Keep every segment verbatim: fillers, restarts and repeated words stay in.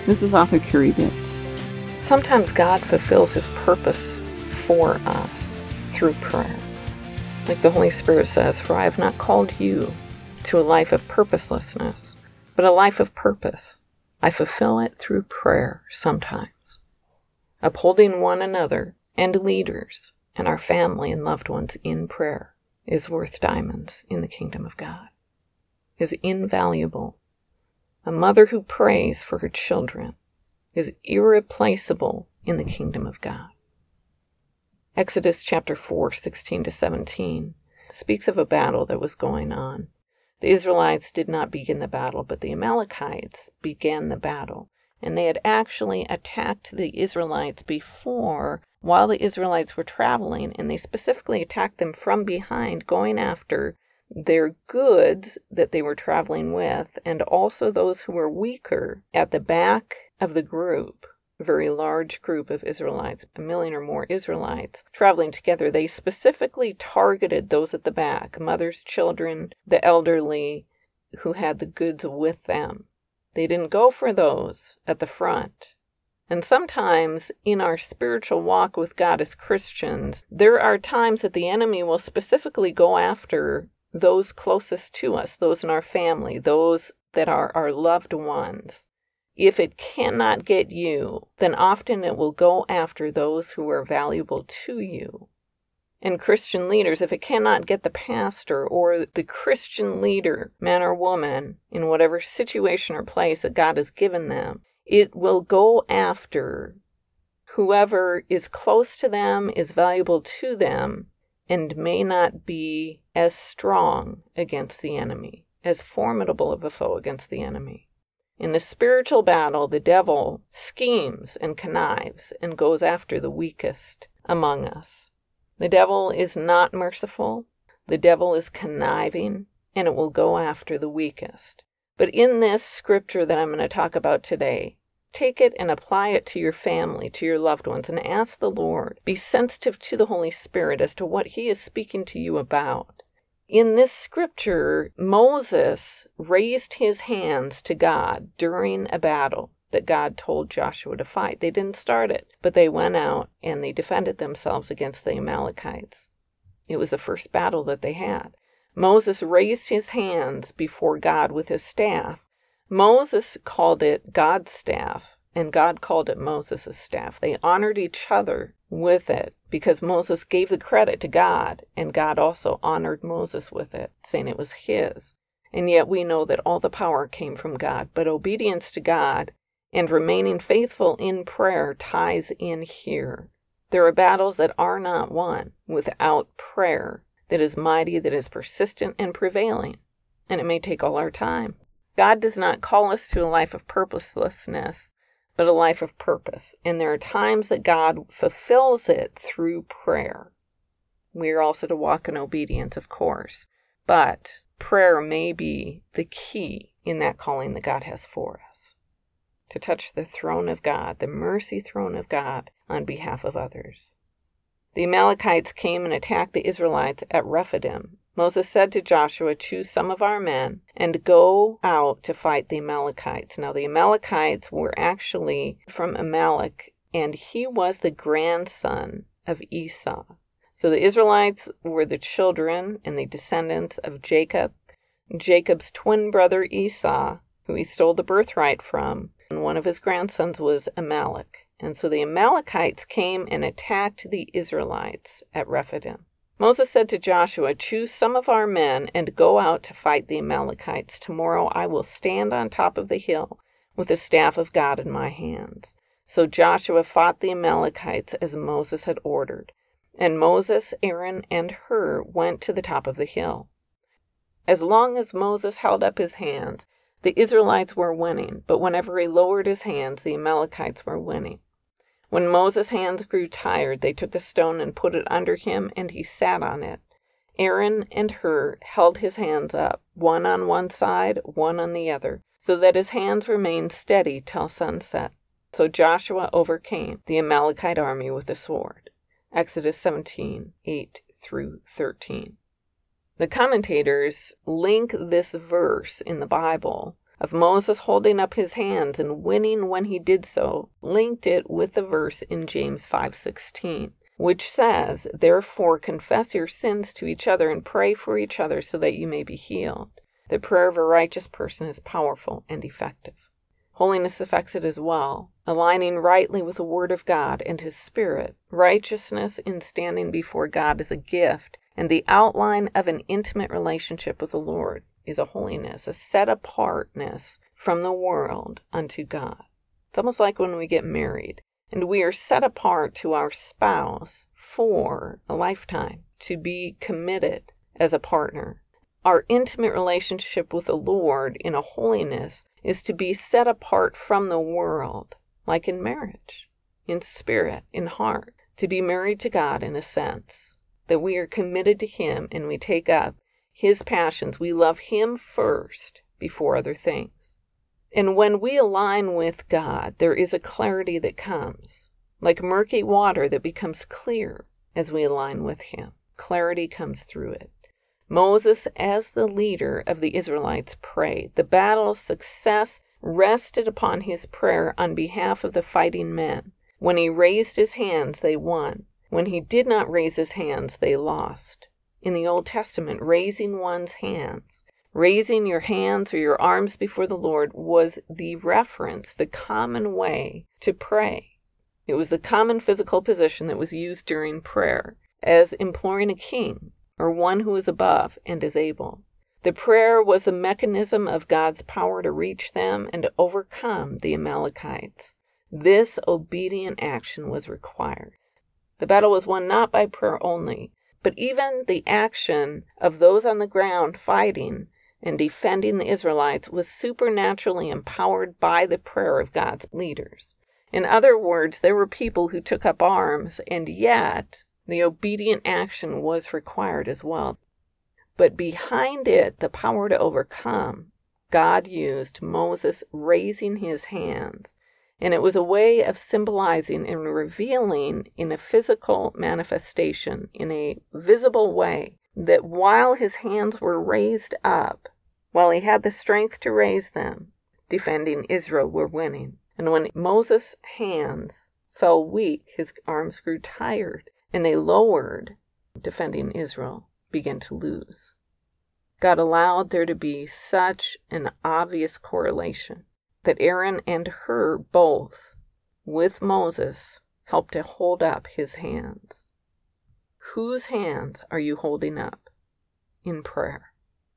This is author Curie Bitts. Sometimes God fulfills His purpose for us through prayer. Like the Holy Spirit says, "For I have not called you to a life of purposelessness, but a life of purpose. I fulfill it through prayer sometimes." Upholding one another and leaders and our family and loved ones in prayer is worth diamonds in the kingdom of God, is invaluable. A mother who prays for her children is irreplaceable in the kingdom of God. Exodus chapter four, sixteen to seventeen speaks of a battle that was going on. The Israelites did not begin the battle, but the Amalekites began the battle. And they had actually attacked the Israelites before, while the Israelites were traveling, and they specifically attacked them from behind, going after their goods that they were traveling with, and also those who were weaker at the back of the group, a very large group of Israelites, a million or more Israelites traveling together. They specifically targeted those at the back, mothers, children, the elderly who had the goods with them. They didn't go for those at the front. And sometimes in our spiritual walk with God as Christians, there are times that the enemy will specifically go after those closest to us, those in our family, those that are our loved ones. If it cannot get you, then often it will go after those who are valuable to you. And Christian leaders, if it cannot get the pastor or the Christian leader, man or woman, in whatever situation or place that God has given them, it will go after whoever is close to them, is valuable to them, and may not be as strong against the enemy, as formidable of a foe against the enemy. In the spiritual battle, the devil schemes and connives and goes after the weakest among us. The devil is not merciful. The devil is conniving, and it will go after the weakest. But in this scripture that I'm going to talk about today, take it and apply it to your family, to your loved ones, and ask the Lord. Be sensitive to the Holy Spirit as to what He is speaking to you about. In this scripture, Moses raised his hands to God during a battle that God told Joshua to fight. They didn't start it, but they went out and they defended themselves against the Amalekites. It was the first battle that they had. Moses raised his hands before God with his staff. Moses called it God's staff, and God called it Moses' staff. They honored each other with it because Moses gave the credit to God, and God also honored Moses with it, saying it was his. And yet we know that all the power came from God, but obedience to God and remaining faithful in prayer ties in here. There are battles that are not won without prayer that is mighty, that is persistent and prevailing, and it may take all our time. God does not call us to a life of purposelessness, but a life of purpose. And there are times that God fulfills it through prayer. We are also to walk in obedience, of course, but prayer may be the key in that calling that God has for us, to touch the throne of God, the mercy throne of God, on behalf of others. The Amalekites came and attacked the Israelites at Rephidim. Moses said to Joshua, "Choose some of our men and go out to fight the Amalekites." Now the Amalekites were actually from Amalek, and he was the grandson of Esau. So the Israelites were the children and the descendants of Jacob, Jacob's twin brother Esau, who he stole the birthright from. And one of his grandsons was Amalek. And so the Amalekites came and attacked the Israelites at Rephidim. Moses said to Joshua, "Choose some of our men and go out to fight the Amalekites. Tomorrow I will stand on top of the hill with the staff of God in my hands." So Joshua fought the Amalekites as Moses had ordered. And Moses, Aaron, and Hur went to the top of the hill. As long as Moses held up his hands, the Israelites were winning, but whenever he lowered his hands, the Amalekites were winning. When Moses' hands grew tired, they took a stone and put it under him, and he sat on it. Aaron and Hur held his hands up, one on one side, one on the other, so that his hands remained steady till sunset. So Joshua overcame the Amalekite army with the sword. Exodus seventeen, eight through thirteen. The commentators link this verse in the Bible of Moses holding up his hands and winning when he did so, linked it with the verse in James five sixteen, which says, "Therefore confess your sins to each other and pray for each other so that you may be healed. The prayer of a righteous person is powerful and effective." Holiness affects it as well, aligning rightly with the Word of God and His Spirit. Righteousness in standing before God is a gift, and the outline of an intimate relationship with the Lord is a holiness, a set-apartness from the world unto God. It's almost like when we get married, and we are set apart to our spouse for a lifetime, to be committed as a partner. Our intimate relationship with the Lord in a holiness is to be set apart from the world, like in marriage, in spirit, in heart, to be married to God in a sense, that we are committed to Him and we take up His passions. We love Him first before other things. And when we align with God, there is a clarity that comes, like murky water that becomes clear as we align with Him. Clarity comes through it. Moses, as the leader of the Israelites, prayed. The battle's success rested upon his prayer on behalf of the fighting men. When he raised his hands, they won. When he did not raise his hands, they lost. In the Old Testament, raising one's hands, raising your hands or your arms before the Lord was the reference, the common way to pray. It was the common physical position that was used during prayer, as imploring a king or one who is above and is able. The prayer was a mechanism of God's power to reach them and to overcome the Amalekites. This obedient action was required. The battle was won not by prayer only, but even the action of those on the ground fighting and defending the Israelites was supernaturally empowered by the prayer of God's leaders. In other words, there were people who took up arms, and yet the obedient action was required as well. But behind it, the power to overcome, God used Moses raising his hands. And it was a way of symbolizing and revealing in a physical manifestation, in a visible way, that while his hands were raised up, while he had the strength to raise them, defending Israel were winning. And when Moses' hands fell weak, his arms grew tired, and they lowered, defending Israel began to lose. God allowed there to be such an obvious correlation that Aaron and Hur both, with Moses, helped to hold up his hands. Whose hands are you holding up in prayer?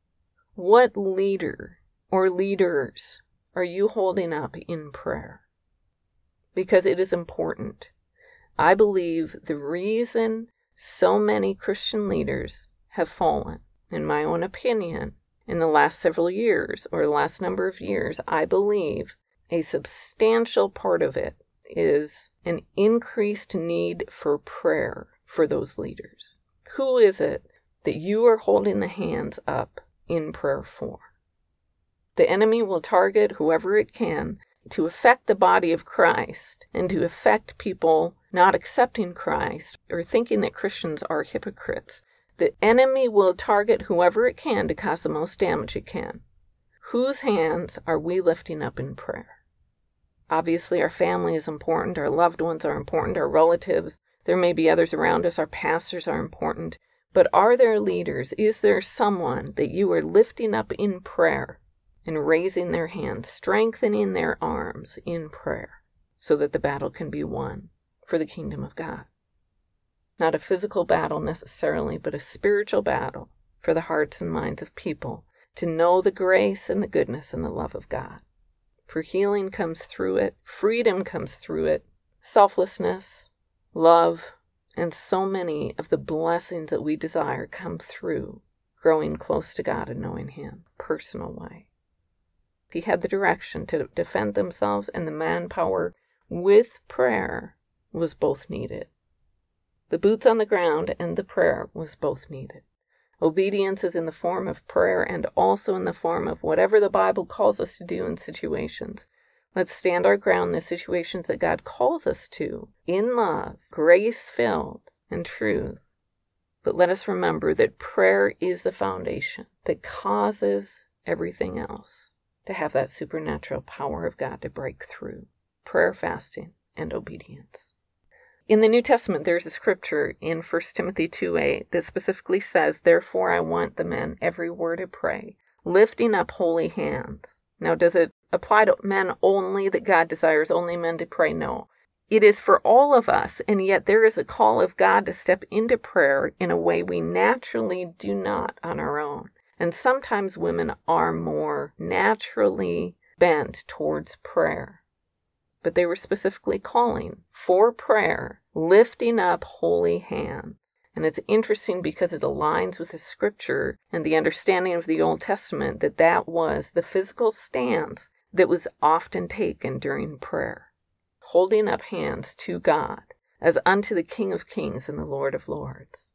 What leader or leaders are you holding up in prayer? Because it is important. I believe the reason so many Christian leaders have fallen, in my own opinion, in the last several years, or the last number of years, I believe a substantial part of it is an increased need for prayer for those leaders. Who is it that you are holding the hands up in prayer for? The enemy will target whoever it can to affect the body of Christ and to affect people not accepting Christ or thinking that Christians are hypocrites. The enemy will target whoever it can to cause the most damage it can. Whose hands are we lifting up in prayer? Obviously, our family is important. Our loved ones are important. Our relatives. There may be others around us. Our pastors are important. But are there leaders? Is there someone that you are lifting up in prayer and raising their hands, strengthening their arms in prayer so that the battle can be won for the kingdom of God? Not a physical battle necessarily, but a spiritual battle for the hearts and minds of people to know the grace and the goodness and the love of God. For healing comes through it, freedom comes through it, selflessness, love, and so many of the blessings that we desire come through growing close to God and knowing Him, personal way. He had the direction to defend themselves, and the manpower with prayer was both needed. The boots on the ground and the prayer was both needed. Obedience is in the form of prayer and also in the form of whatever the Bible calls us to do in situations. Let's stand our ground in the situations that God calls us to, in love, grace-filled, and truth. But let us remember that prayer is the foundation that causes everything else. to have that supernatural power of God to break through. Prayer, fasting, and obedience. In the New Testament, there's a scripture in First Timothy two eight that specifically says, "Therefore I want the men everywhere to pray, lifting up holy hands." Now, does it apply to men only, that God desires only men to pray? No. It is for all of us, and yet there is a call of God to step into prayer in a way we naturally do not on our own. And sometimes women are more naturally bent towards prayer. But they were specifically calling for prayer, lifting up holy hands. And it's interesting because it aligns with the scripture and the understanding of the Old Testament that that was the physical stance that was often taken during prayer. Holding up hands to God as unto the King of Kings and the Lord of Lords.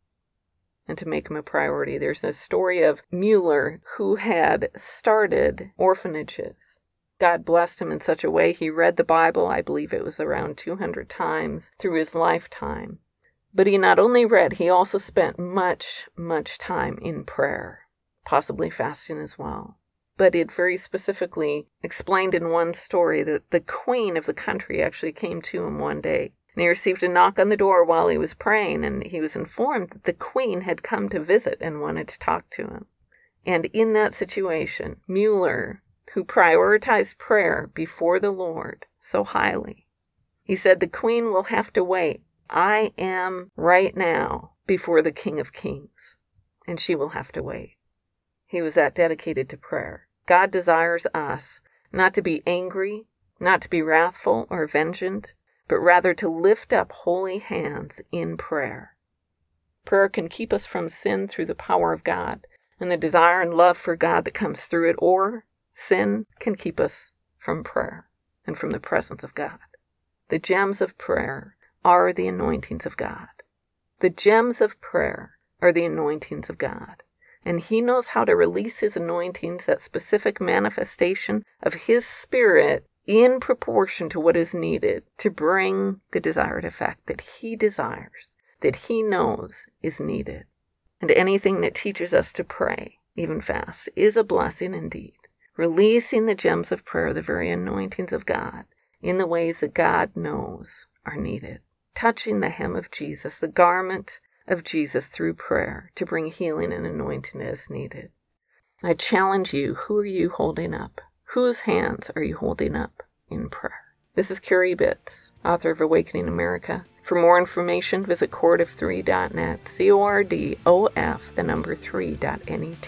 And to make him a priority, there's a story of Mueller who had started orphanages. God blessed him in such a way. He read the Bible, I believe it was around two hundred times through his lifetime. But he not only read, he also spent much, much time in prayer, possibly fasting as well. But it very specifically explained in one story that the queen of the country actually came to him one day. And he received a knock on the door while he was praying, and he was informed that the queen had come to visit and wanted to talk to him. And in that situation, Mueller, who prioritized prayer before the Lord so highly, he said, "The queen will have to wait. I am right now before the King of Kings, and she will have to wait." He was that dedicated to prayer. God desires us not to be angry, not to be wrathful or vengeant, but rather to lift up holy hands in prayer. Prayer can keep us from sin through the power of God and the desire and love for God that comes through it, or sin can keep us from prayer and from the presence of God. The gems of prayer are the anointings of God. The gems of prayer are the anointings of God. And he knows how to release his anointings, that specific manifestation of his Spirit, in proportion to what is needed to bring the desired effect that he desires, that he knows is needed. And anything that teaches us to pray, even fast, is a blessing indeed. Releasing the gems of prayer, the very anointings of God, in the ways that God knows are needed. Touching the hem of Jesus, the garment of Jesus through prayer to bring healing and anointing as needed. I challenge you, who are you holding up? Whose hands are you holding up in prayer? This is Carrie Bitts, author of Awakening America. For more information, visit cord of three dot net, C O R D O F, the number three dot net.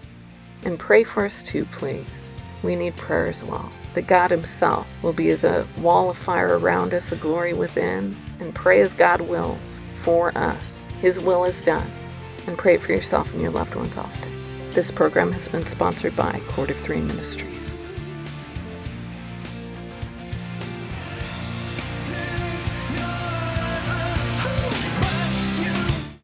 And pray for us too, please. We need prayer as well. That God himself will be as a wall of fire around us, a glory within, and pray as God wills for us. His will is done. And pray it for yourself and your loved ones often. This program has been sponsored by Cord of Three Ministries.